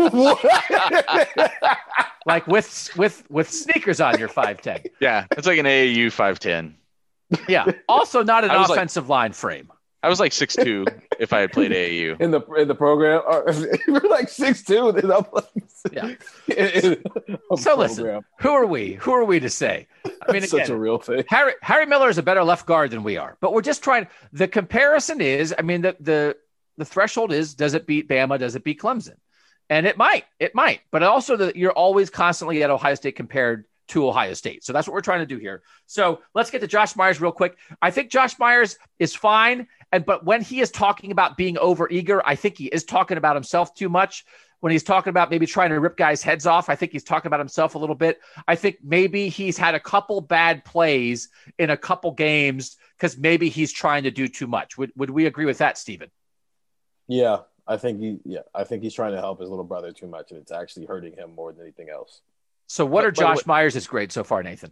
Like with sneakers on, you're 5'10". Yeah, it's like an AAU 5'10". Yeah. Also not an offensive line frame. I was like 6'2" if I had played AAU. In the program, you're like 6'2". Then I'm like, yeah. So listen, who are we? Who are we to say? I mean, such a real thing. Harry Miller is a better left guard than we are, but we're just trying. The comparison is, I mean, the threshold is: does it beat Bama? Does it beat Clemson? And it might, but also you're always constantly at Ohio State compared to Ohio State. So that's what we're trying to do here. So let's get to Josh Myers real quick. I think Josh Myers is fine. But when he is talking about being overeager, I think he is talking about himself too much. When he's talking about maybe trying to rip guys' heads off, I think he's talking about himself a little bit. I think maybe he's had a couple bad plays in a couple games because maybe he's trying to do too much. Would we agree with that, Steven? Yeah, I think he's trying to help his little brother too much, and it's actually hurting him more than anything else. So what are Josh Myers' grades so far, Nathan?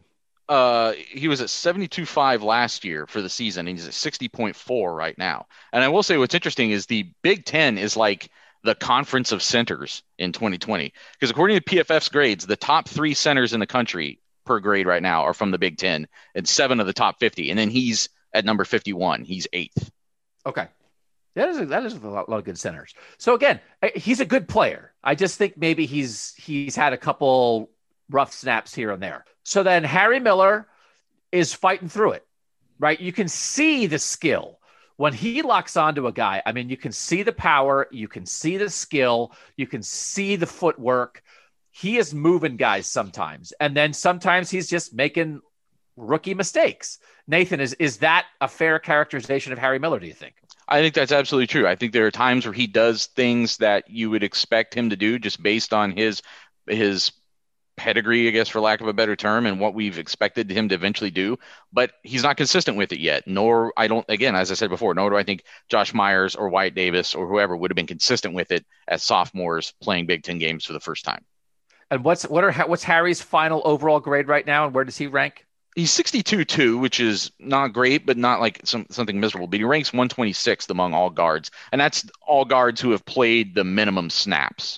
He was at 72.5 last year for the season, and he's at 60.4 right now. And I will say what's interesting is the Big Ten is like the conference of centers in 2020. Because according to PFF's grades, the top 3 centers in the country per grade right now are from the Big Ten, and 7 of the top 50. And then he's at number 51. He's 8th. Okay. That is a lot of good centers. So again, he's a good player. I just think maybe he's had a couple rough snaps here and there. So then Harry Miller is fighting through it, right? You can see the skill when he locks onto a guy. I mean, you can see the power, you can see the skill, you can see the footwork. He is moving guys sometimes. And then sometimes he's just making rookie mistakes. Nathan, is that a fair characterization of Harry Miller, do you think? I think that's absolutely true. I think there are times where he does things that you would expect him to do just based on his pedigree, I guess, for lack of a better term, and what we've expected him to eventually do. But he's not consistent with it yet. Again, as I said before, nor do I think Josh Myers or Wyatt Davis or whoever would have been consistent with it as sophomores playing Big Ten games for the first time. And what's Harry's final overall grade right now, and where does he rank? He's 62.2, which is not great, but not like something miserable. But he ranks 126th among all guards, and that's all guards who have played the minimum snaps.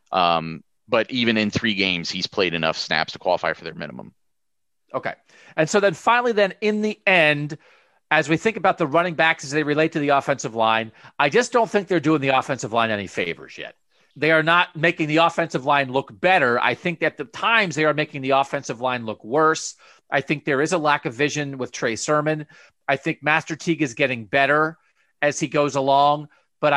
But even in 3 games, he's played enough snaps to qualify for their minimum. Okay. And so then finally, in the end, as we think about the running backs as they relate to the offensive line, I just don't think they're doing the offensive line any favors yet. They are not making the offensive line look better. I think that at times they are making the offensive line look worse. I think there is a lack of vision with Trey Sermon. I think Master Teague is getting better as he goes along. But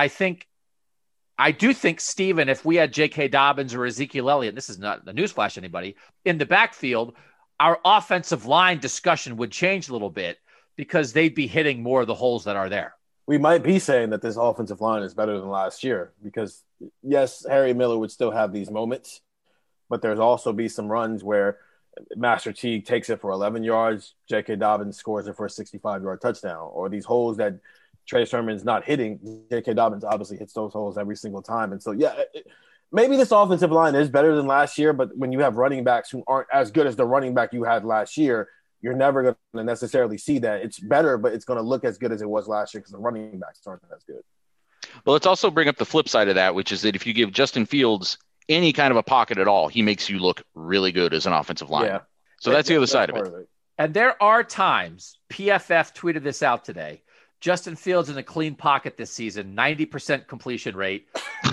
I do think, Steven, if we had J.K. Dobbins or Ezekiel Elliott, this is not a newsflash anybody, in the backfield, our offensive line discussion would change a little bit because they'd be hitting more of the holes that are there. We might be saying that this offensive line is better than last year because, yes, Harry Miller would still have these moments, but there's also be some runs where Master Teague takes it for 11 yards, J.K. Dobbins scores it for a 65-yard touchdown, or these holes that Trey Sermon's not hitting. J.K. Dobbins obviously hits those holes every single time. And so, maybe this offensive line is better than last year, but when you have running backs who aren't as good as the running back you had last year, you're never going to necessarily see that. It's better, but it's going to look as good as it was last year because the running backs aren't as good. Well, let's also bring up the flip side of that, which is that if you give Justin Fields any kind of a pocket at all, he makes you look really good as an offensive lineman. Yeah. So that's the other side of it. And there are times, PFF tweeted this out today, Justin Fields in a clean pocket this season, 90% completion rate,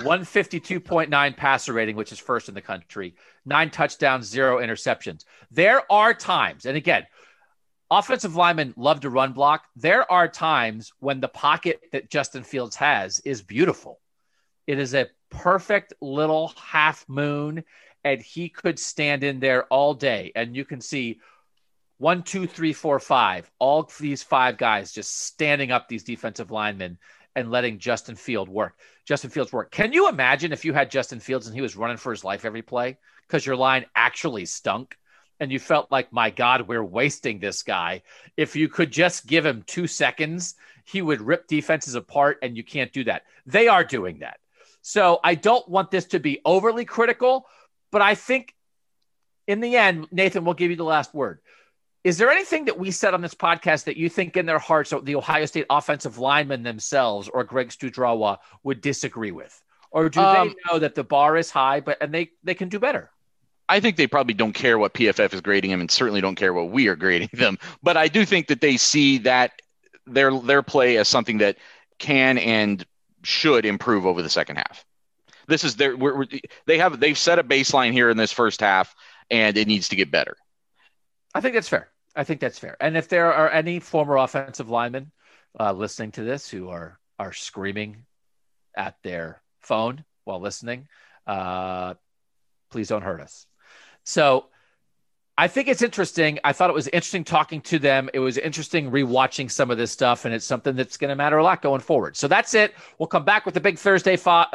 152.9 passer rating, which is first in the country, 9 touchdowns, 0 interceptions. There are times, and again, offensive linemen love to run block. There are times when the pocket that Justin Fields has is beautiful. It is a perfect little half moon, and he could stand in there all day, and you can see 1, 2, 3, 4, 5. All of these 5 guys just standing up these defensive linemen and letting Justin Fields work. Can you imagine if you had Justin Fields and he was running for his life every play because your line actually stunk and you felt like, my God, we're wasting this guy. If you could just give him 2 seconds, he would rip defenses apart, and you can't do that. They are doing that. So I don't want this to be overly critical, but I think in the end, Nathan, we'll give you the last word. Is there anything that we said on this podcast that you think in their hearts the Ohio State offensive linemen themselves or Greg Studrawa would disagree with? Or do they know that the bar is high, and they can do better? I think they probably don't care what PFF is grading them and certainly don't care what we are grading them. But I do think that they see that their play as something that can and should improve over the second half. This is they've set a baseline here in this first half, and it needs to get better. I think that's fair. And if there are any former offensive linemen listening to this who are screaming at their phone while listening, please don't hurt us. So I think it's interesting. I thought it was interesting talking to them. It was interesting rewatching some of this stuff, and it's something that's going to matter a lot going forward. So that's it. We'll come back with the big Thursday pod.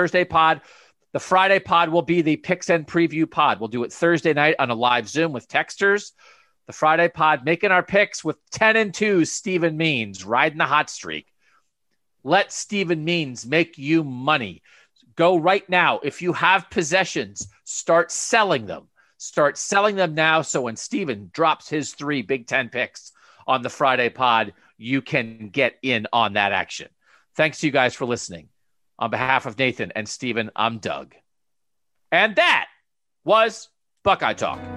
The Friday pod will be the Picks and Preview pod. We'll do it Thursday night on a live Zoom with texters. The Friday pod, making our picks with 10-2, Stephen Means, riding the hot streak. Let Stephen Means make you money. Go right now. If you have possessions, start selling them. Start selling them now, so when Stephen drops his 3 Big Ten picks on the Friday pod, you can get in on that action. Thanks to you guys for listening. On behalf of Nathan and Stephen, I'm Doug. And that was Buckeye Talk.